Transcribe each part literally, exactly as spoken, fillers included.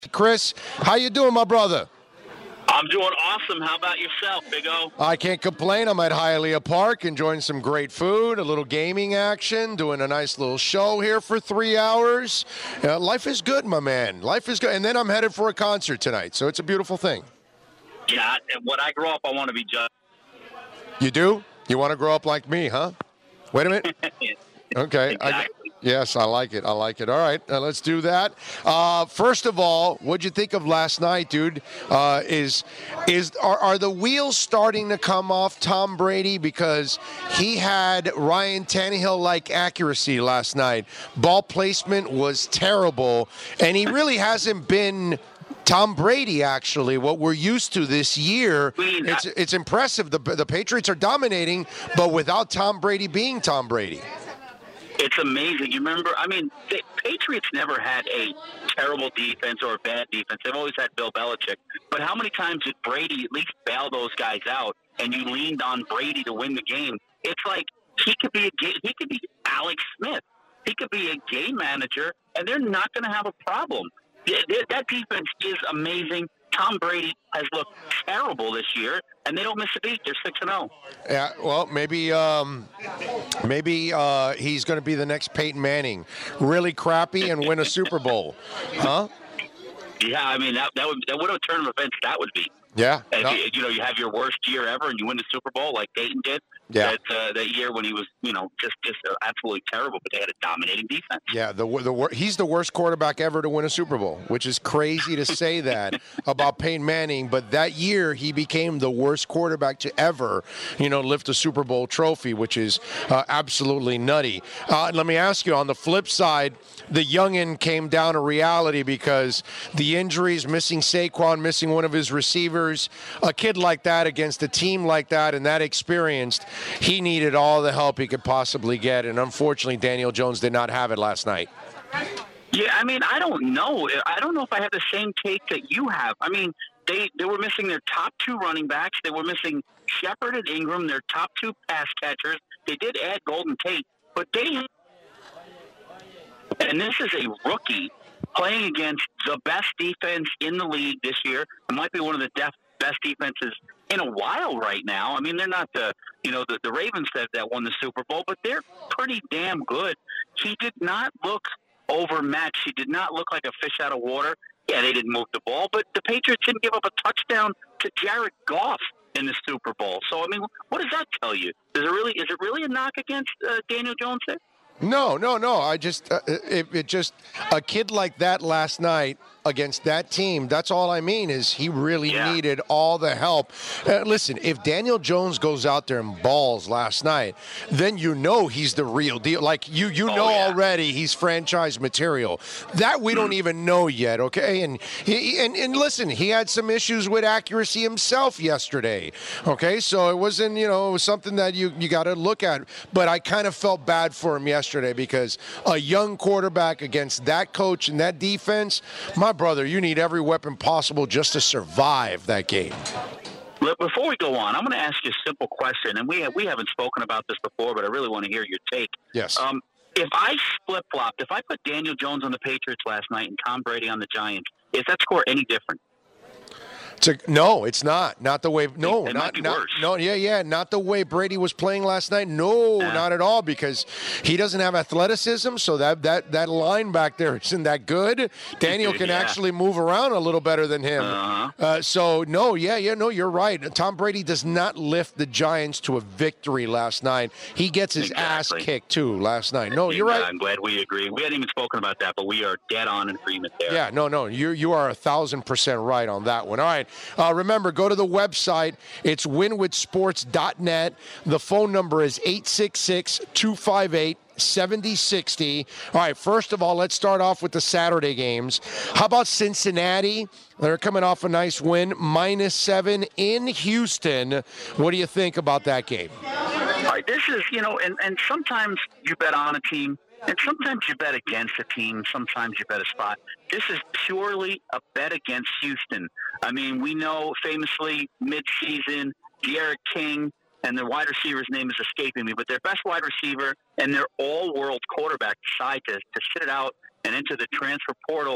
Chris, how you doing, my brother? I'm doing awesome. How about yourself, Big O? I can't complain. I'm at Hialeah Park enjoying some great food, a little gaming action, doing a nice little show here for three hours. Uh, life is good, my man. Life is good. And then I'm headed for a concert tonight, so it's a beautiful thing. Yeah, and when I grow up, I want to be judged. You do? You want to grow up like me, huh? Wait a minute. Okay. Exactly. I, yes, I like it. I like it. All right, uh, let's do that. Uh, first of all, what'd you think of last night, dude? Uh, is is are, are the wheels starting to come off Tom Brady because he had Ryan Tannehill-like accuracy last night? Ball placement was terrible, and he really hasn't been Tom Brady, actually, what we're used to this year. It's it's impressive. The the Patriots are dominating, but without Tom Brady being Tom Brady. It's amazing. You remember, I mean, the Patriots never had a terrible defense or a bad defense. They've always had Bill Belichick. But how many times did Brady at least bail those guys out, and you leaned on Brady to win the game? It's like he could be a he could be Alex Smith. He could be a game manager, and they're not going to have a problem. That defense is amazing. Tom Brady has looked terrible this year, and they don't miss a beat. They're six and zero. Yeah, well, maybe um, maybe uh, he's going to be the next Peyton Manning, really crappy and win a Super Bowl, huh? Yeah, I mean that that would that would have turn of events. That would be. Yeah. If No. you, you know, you have your worst year ever, and you win the Super Bowl like Peyton did. Yeah. That uh, that year when he was, you know, just just uh, absolutely terrible, but they had a dominating defense. Yeah, the the wor- he's the worst quarterback ever to win a Super Bowl, which is crazy to say that about Peyton Manning. But that year, he became the worst quarterback to ever, you know, lift a Super Bowl trophy, which is uh, absolutely nutty. Uh, let me ask you, on the flip side, the youngin came down to reality because the injuries, missing Saquon, missing one of his receivers, a kid like that against a team like that and that experienced, he needed all the help he could possibly get, and unfortunately, Daniel Jones did not have it last night. Yeah, I mean, I don't know. I don't know if I have the same take that you have. I mean, they, they were missing their top two running backs. They were missing Shepard and Ingram, their top two pass catchers. They did add Golden Tate, but they – and this is a rookie playing against the best defense in the league this year. It might be one of the def- best defenses in a while right now. I mean, they're not the, you know, the, the Ravens that, that won the Super Bowl, but they're pretty damn good. He did not look overmatched. He did not look like a fish out of water. Yeah, they didn't move the ball, but the Patriots didn't give up a touchdown to Jared Goff in the Super Bowl. So, I mean, what does that tell you? Is it really, is it really a knock against uh, Daniel Jones there? No, no, no. I just, uh, it, it just, a kid like that last night against that team, that's all I mean is he really Yeah. needed all the help. Uh, listen, if Daniel Jones goes out there and balls last night, then you know he's the real deal. Like, you you Oh, know yeah. already he's franchise material. That we don't even know yet, okay? And, he, and, and listen, he had some issues with accuracy himself yesterday, okay? So it wasn't, you know, it was something that you, you got to look at. But I kind of felt bad for him yesterday because a young quarterback against that coach and that defense, my brother, you need every weapon possible just to survive that game. Look, before we go on, I'm going to ask you a simple question, and we have, we haven't spoken about this before, but I really want to hear your take. Yes. Um, if I flip-flopped, if I put Daniel Jones on the Patriots last night and Tom Brady on the Giants, is that score any different? To, no, it's not. Not the way. No, It not, might be not worse. no. Yeah, yeah. Not the way Brady was playing last night. No, Yeah. not at all. Because he doesn't have athleticism, so that that that line back there isn't that good. Daniel can Yeah. actually move around a little better than him. Uh-huh. Uh, so no, yeah, yeah, no. You're right. Tom Brady does not lift the Giants to a victory last night. He gets his ass Exactly. kicked too last night. No, you're Yeah, right. I'm glad we agree. We hadn't even spoken about that, but we are dead on in agreement there. Yeah, no, no. You you are a thousand percent right on that one. All right. Uh, remember, go to the website. It's win with sports dot net. The phone number is eight six six, two five eight, seven oh six oh. All right, first of all, let's start off with the Saturday games. How about Cincinnati? They're coming off a nice win, minus seven in Houston. What do you think about that game? All right, this is, you know, and, and sometimes you bet on a team, and sometimes you bet against a team, sometimes you bet a spot. This is purely a bet against Houston. I mean, we know famously mid-season, De'Aaron King, and their wide receiver's name is escaping me, but their best wide receiver and their all-world quarterback decide to, to sit it out and enter the transfer portal.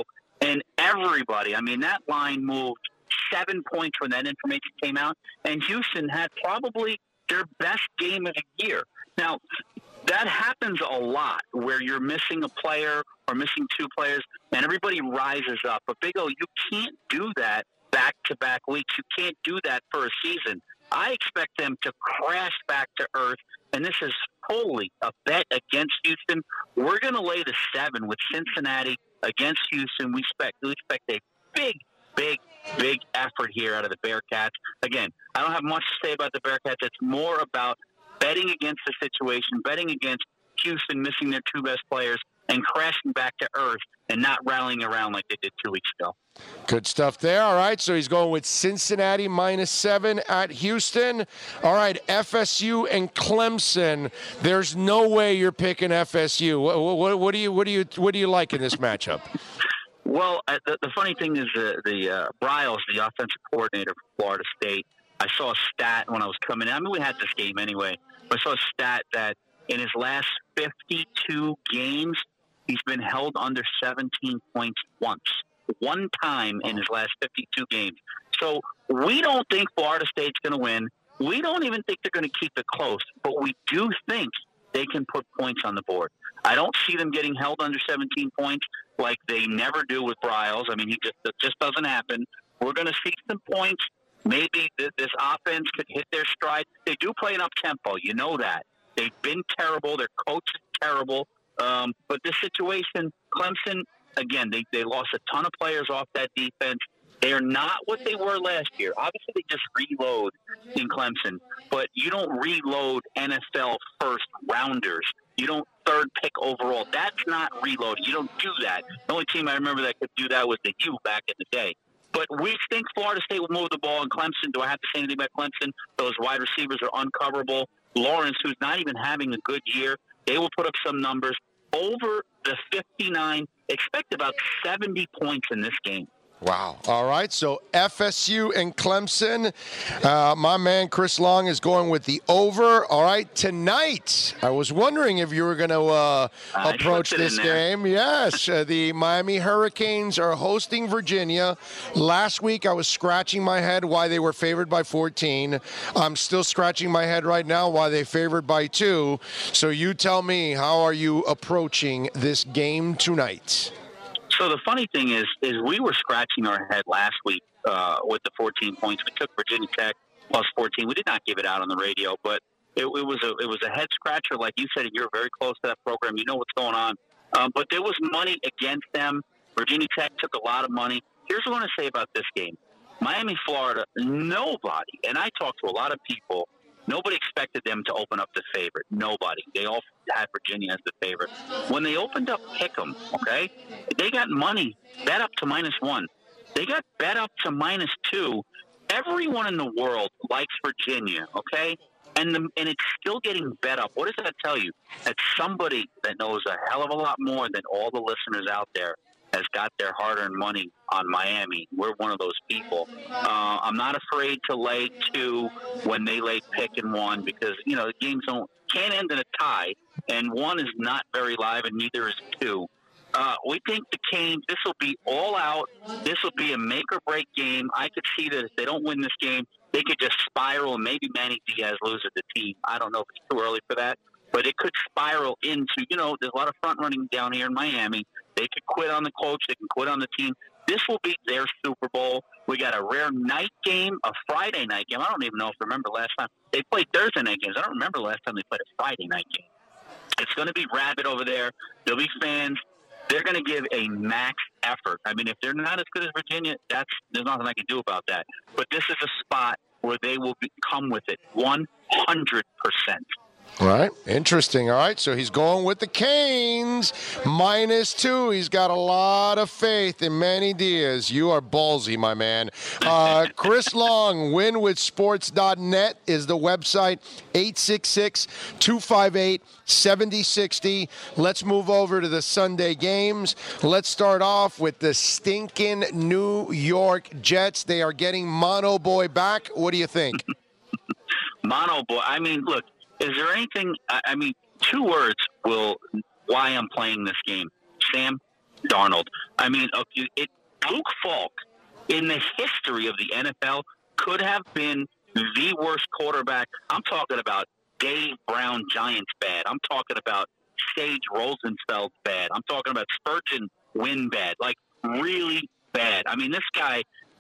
And everybody, I mean, that line moved seven points when that information came out, and Houston had probably their best game of the year. Now, that happens a lot where you're missing a player or missing two players, and everybody rises up. But, Big O, you can't do that back-to-back weeks. You can't do that for a season. I expect them to crash back to earth, and this is wholly a bet against Houston. We're going to lay the seven with Cincinnati against Houston. We expect, we expect a big, big, big effort here out of the Bearcats. Again, I don't have much to say about the Bearcats. It's more about betting against the situation, betting against Houston missing their two best players and crashing back to earth and not rallying around like they did two weeks ago. Good stuff there. All right, so he's going with Cincinnati minus seven at Houston. All right, F S U and Clemson. There's no way you're picking F S U. What, what, what do you what do you what do you like in this matchup? Well, uh, the, the funny thing is uh, the uh, Briles, the offensive coordinator for Florida State, I saw a stat when I was coming in. I mean, we had this game anyway. But I saw a stat that in his last fifty-two games, he's been held under seventeen points once. One time in his last fifty-two games. So we don't think Florida State's going to win. We don't even think they're going to keep it close. But we do think they can put points on the board. I don't see them getting held under seventeen points like they never do with Briles. I mean, he just, it just doesn't happen. We're going to see some points. Maybe th- this offense could hit their stride. They do play an up-tempo. You know that. They've been terrible. Their coach is terrible. Um, but this situation, Clemson, again, they, they lost a ton of players off that defense. They are not what they were last year. Obviously, they just reload in Clemson. But you don't reload N F L first-rounders. You don't third pick overall. That's not reload. You don't do that. The only team I remember that could do that was the U back in the day. But we think Florida State will move the ball in Clemson. Do I have to say anything about Clemson? Those wide receivers are uncoverable. Lawrence, who's not even having a good year, they will put up some numbers. Over the fifty-nine, expect about seventy points in this game. Wow. All right. So F S U and Clemson. Uh, my man Chris Long is going with the over. All right. Tonight, I was wondering if you were going to uh, approach this game. Yes. Uh, the Miami Hurricanes are hosting Virginia. Last week, I was scratching my head why they were favored by fourteen. I'm still scratching my head right now why they favored by two. So you tell me, how are you approaching this game tonight? So the funny thing is, is we were scratching our head last week uh, with the fourteen points. We took Virginia Tech plus fourteen. We did not give it out on the radio, but it, it was a it was a head scratcher. Like you said, and you're very close to that program. You know what's going on. Um, but there was money against them. Virginia Tech took a lot of money. Here's what I want to say about this game: Miami, Florida. Nobody, and I talked to a lot of people. Nobody expected them to open up the favorite. Nobody. They all had Virginia as the favorite. When they opened up Pick'em, okay, they got money bet up to minus one. They got bet up to minus two. Everyone in the world likes Virginia, okay? And the, and it's still getting bet up. What does that tell you? That somebody that knows a hell of a lot more than all the listeners out there has got their hard-earned money on Miami. We're one of those people. Uh, I'm not afraid to lay two when they lay pick and one because, you know, the games don't can't end in a tie, and one is not very live, and neither is two. Uh, we think the Canes, this will be all out. This will be a make-or-break game. I could see that if they don't win this game, they could just spiral, and maybe Manny Diaz loses the team. I don't know if it's too early for that, but it could spiral into, you know, there's a lot of front-running down here in Miami. They could quit on the coach. They can quit on the team. This will be their Super Bowl. We got a rare night game, a Friday night game. I don't even know if I remember last time. They played Thursday night games. I don't remember last time they played a Friday night game. It's going to be rabid over there. There'll be fans. They're going to give a max effort. I mean, if they're not as good as Virginia, that's there's nothing I can do about that. But this is a spot where they will be, come with it one hundred percent. All right. Interesting. All right. So he's going with the Canes minus two. He's got a lot of faith in Manny Diaz. You are ballsy, my man. Uh, Chris Long, win with sports dot net is the website. eight six six, two five eight, seven zero six zero. Let's move over to the Sunday games. Let's start off with the stinking New York Jets. They are getting Mono Boy back. What do you think? Mono Boy. I mean, look. Is there anything, I mean, two words will, why I'm playing this game. Sam Darnold. I mean, it, Luke Falk, in the history of the N F L, could have been the worst quarterback. I'm talking about Dave Brown Giants bad. I'm talking about Sage Rosenfeld bad. I'm talking about Spurgeon Wynn bad. Like, really bad. I mean, this guy,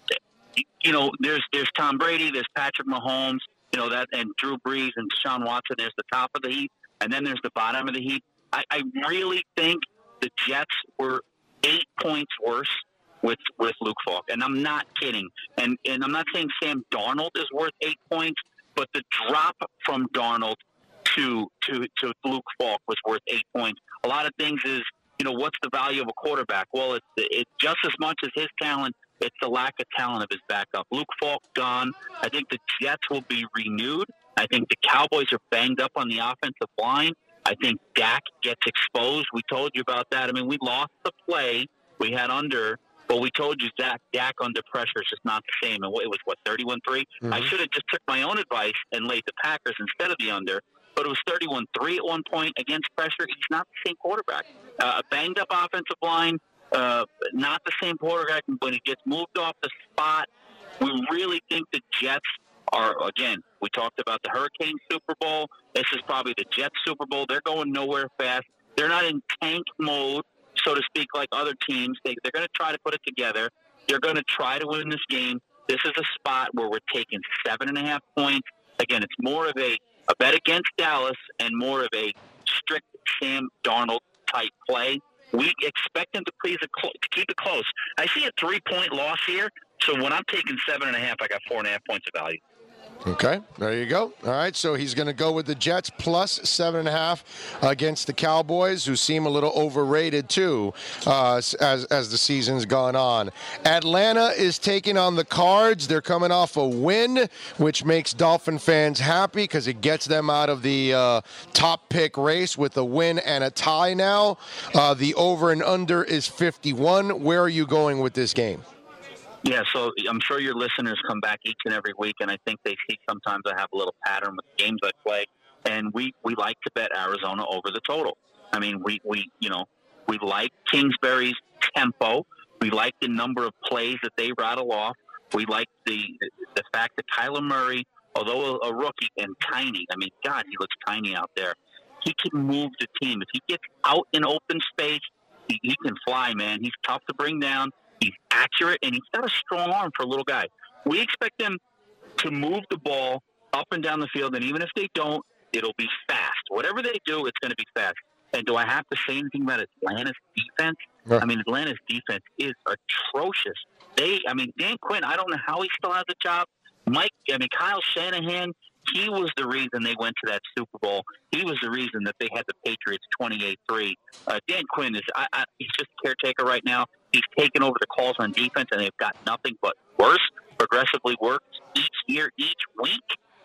you know, there's there's Tom Brady, there's Patrick Mahomes, you know, that, and Drew Brees and Deshaun Watson. There's the top of the heap, and then there's the bottom of the heap. I, I really think the Jets were eight points worse with with Luke Falk, and I'm not kidding. And and I'm not saying Sam Darnold is worth eight points, but the drop from Darnold to to to Luke Falk was worth eight points. A lot of things is, you know, what's the value of a quarterback? Well, it's it's just as much as his talent. It's the lack of talent of his backup. Luke Falk gone. I think the Jets will be renewed. I think the Cowboys are banged up on the offensive line. I think Dak gets exposed. We told you about that. I mean, we lost the play we had under, but we told you Dak, Dak under pressure is just not the same. And it was, what, thirty-one three? Mm-hmm. I should have just took my own advice and laid the Packers instead of the under, but it was thirty-one three at one point against pressure. He's not the same quarterback. Uh, a banged-up offensive line, uh, not the same quarterback when he gets moved off the spot. We really think the Jets are, again, we talked about the Hurricane Super Bowl. This is probably the Jets Super Bowl. They're going nowhere fast. They're not in tank mode, so to speak, like other teams. They, they're going to try to put it together. They're going to try to win this game. This is a spot where we're taking seven and a half points. Again, it's more of a, a bet against Dallas and more of a strict Sam Darnold type play. We expect them to please a cl- to keep it close. I see a three-point loss here, so when I'm taking seven and a half, I got four and a half points of value. Okay, there you go. All right, so he's going to go with the Jets plus seven and a half against the Cowboys, who seem a little overrated too uh, as as the season's gone on. Atlanta is taking on the Cards. They're coming off a win, which makes Dolphin fans happy because it gets them out of the uh, top pick race with a win and a tie now. Uh, the over and under is fifty-one. Where are you going with this game? Yeah, so I'm sure your listeners come back each and every week, and I think they see sometimes I have a little pattern with the games I play, and we, we like to bet Arizona over the total. I mean, we, we you know, we like Kingsbury's tempo. We like the number of plays that they rattle off. We like the the fact that Kyler Murray, although a, a rookie and tiny, I mean, God, he looks tiny out there. He can move the team. If he gets out in open space, he, he can fly, man. He's tough to bring down. He's accurate, and he's got a strong arm for a little guy. We expect them to move the ball up and down the field, and even if they don't, it'll be fast. Whatever they do, it's going to be fast. And do I have to say anything about Atlanta's defense? Yeah. I mean, Atlanta's defense is atrocious. They, I mean, Dan Quinn, I don't know how he still has a job. Mike, I mean, Kyle Shanahan, he was the reason they went to that Super Bowl. He was the reason that they had the Patriots twenty-eight three. Uh, Dan Quinn is, I, I, he's just a caretaker right now. He's taken over the calls on defense, and they've got nothing but worse, progressively worse each year, each week.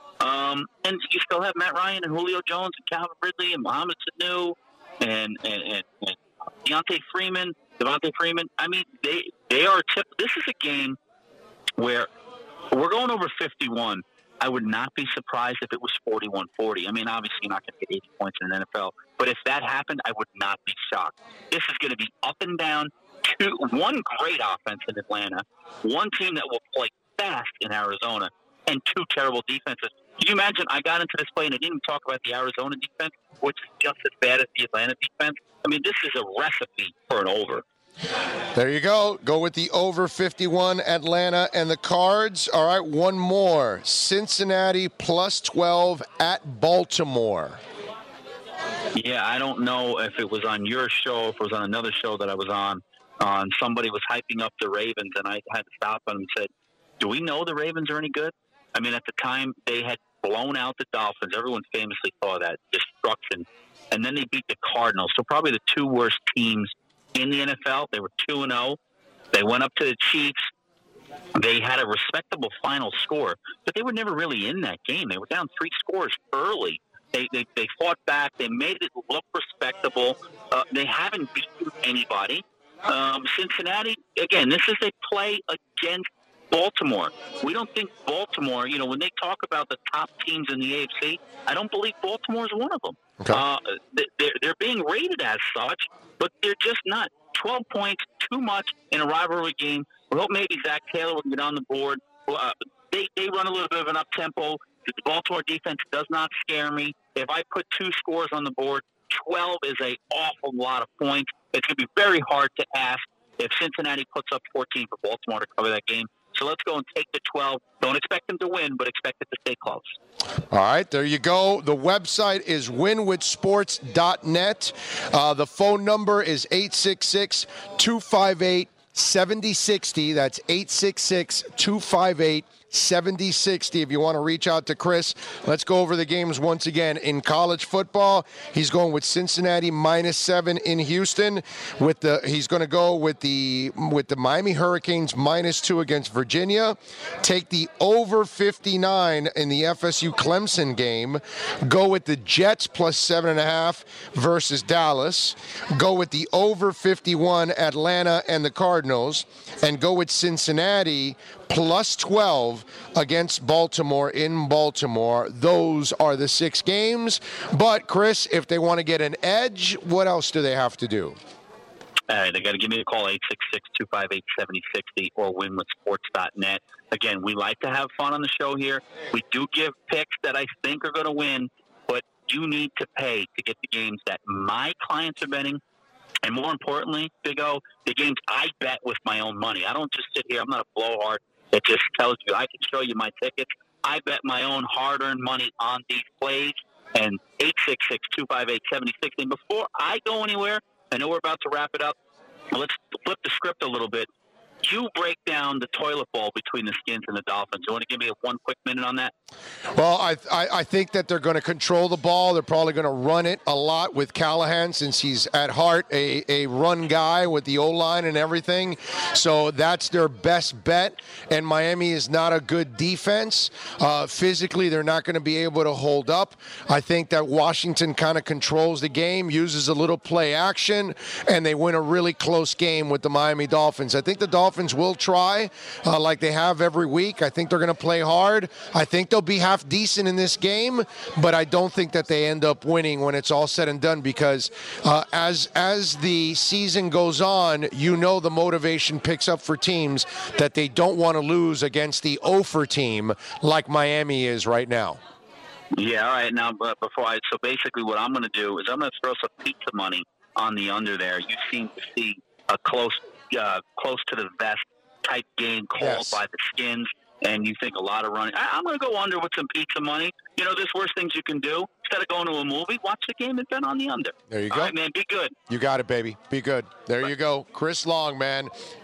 Um, and you still have Matt Ryan and Julio Jones and Calvin Ridley and Mohamed Sanu and, and, and, and Deontay Freeman, Devontae Freeman. I mean, they, they are tip. This is a game where we're going over fifty-one. I would not be surprised if it was forty-one forty. I mean, obviously, you're not going to get eighty points in the N F L. But if that happened, I would not be shocked. This is going to be up and down. Two, one great offense in Atlanta, one team that will play fast in Arizona, and two terrible defenses. Can you imagine? I got into this play and I didn't even talk about the Arizona defense, which is just as bad as the Atlanta defense. I mean, this is a recipe for an over. There you go. Go with the over fifty-one, Atlanta and the Cards. All right, one more. Cincinnati plus twelve at Baltimore. Yeah, I don't know if it was on your show, if it was on another show that I was on. On somebody was hyping up the Ravens, and I had to stop them and said, do we know the Ravens are any good? I mean, at the time, they had blown out the Dolphins. Everyone famously saw that destruction. And then they beat the Cardinals. So probably the two worst teams in the N F L. They were two and oh. They went up to the Chiefs. They had a respectable final score, but they were never really in that game. They were down three scores early. They they, they fought back. They made it look respectable. Uh, they haven't beaten anybody. Um, Cincinnati, again, this is a play against Baltimore. We don't think Baltimore, you know, when they talk about the top teams in the A F C, I don't believe Baltimore is one of them. Okay. Uh, they're, they're being rated as such, but they're just not twelve points, too much in a rivalry game. We hope maybe Zach Taylor will get on the board. Uh, they, they run a little bit of an up-tempo. The Baltimore defense does not scare me. If I put two scores on the board, twelve is an awful lot of points. It's going to be very hard to ask if Cincinnati puts up fourteen for Baltimore to cover that game. So let's go and take the twelve. Don't expect them to win, but expect it to stay close. All right, there you go. The website is win with sports dot net. Uh, the phone number is eight six six, two five eight, seven zero six zero. That's eight six six, two five eight, seven zero six zero if you want to reach out to Chris. Let's go over the games once again. In college football, he's going with Cincinnati minus seven in Houston. With the he's going to go with the with the Miami Hurricanes minus two against Virginia. Take the over fifty-nine in the F S U Clemson game. Go with the Jets plus seven and a half versus Dallas. Go with the over fifty-one Atlanta and the Cardinals, and go with Cincinnati plus twelve against Baltimore in Baltimore. Those are the six games. But, Chris, if they want to get an edge, what else do they have to do? All right, they got to give me a call, eight six six, two five eight, seven zero six zero or win with sports dot net. Again, we like to have fun on the show here. We do give picks that I think are going to win, but you need to pay to get the games that my clients are betting. And more importantly, Big O, the games I bet with my own money. I don't just sit here. I'm not a blowhard. It just tells you I can show you my tickets. I bet my own hard-earned money on these plays. And eight six six, two five eight, seven zero six zero. And before I go anywhere, I know we're about to wrap it up. Let's flip the script a little bit. You break down the toilet bowl between the Skins and the Dolphins. You want to give me a one quick minute on that? Well, I, I, I think that they're going to control the ball. They're probably going to run it a lot with Callahan, since he's at heart a, a run guy with the O-line and everything. So that's their best bet. And Miami is not a good defense. Uh, physically, they're not going to be able to hold up. I think that Washington kind of controls the game, uses a little play action, and they win a really close game with the Miami Dolphins. I think the Dolphins will try uh, like they have every week. I think they're going to play hard. I think they'll be half decent in this game, but I don't think that they end up winning when it's all said and done, because uh, as as the season goes on, you know the motivation picks up for teams that they don't want to lose against the over team like Miami is right now. Yeah, all right. Now, but before I, so basically what I'm going to do is I'm going to throw some pizza money on the under there. You seem to see a close Uh, close to the vest type game called Yes. by the Skins, and you think a lot of running. I, I'm going to go under with some pizza money. You know, there's worse things you can do. Instead of going to a movie, watch the game and bet on the under. There you All go. right, man, be good. You got it, baby. Be good. There you go. Chris Long, man.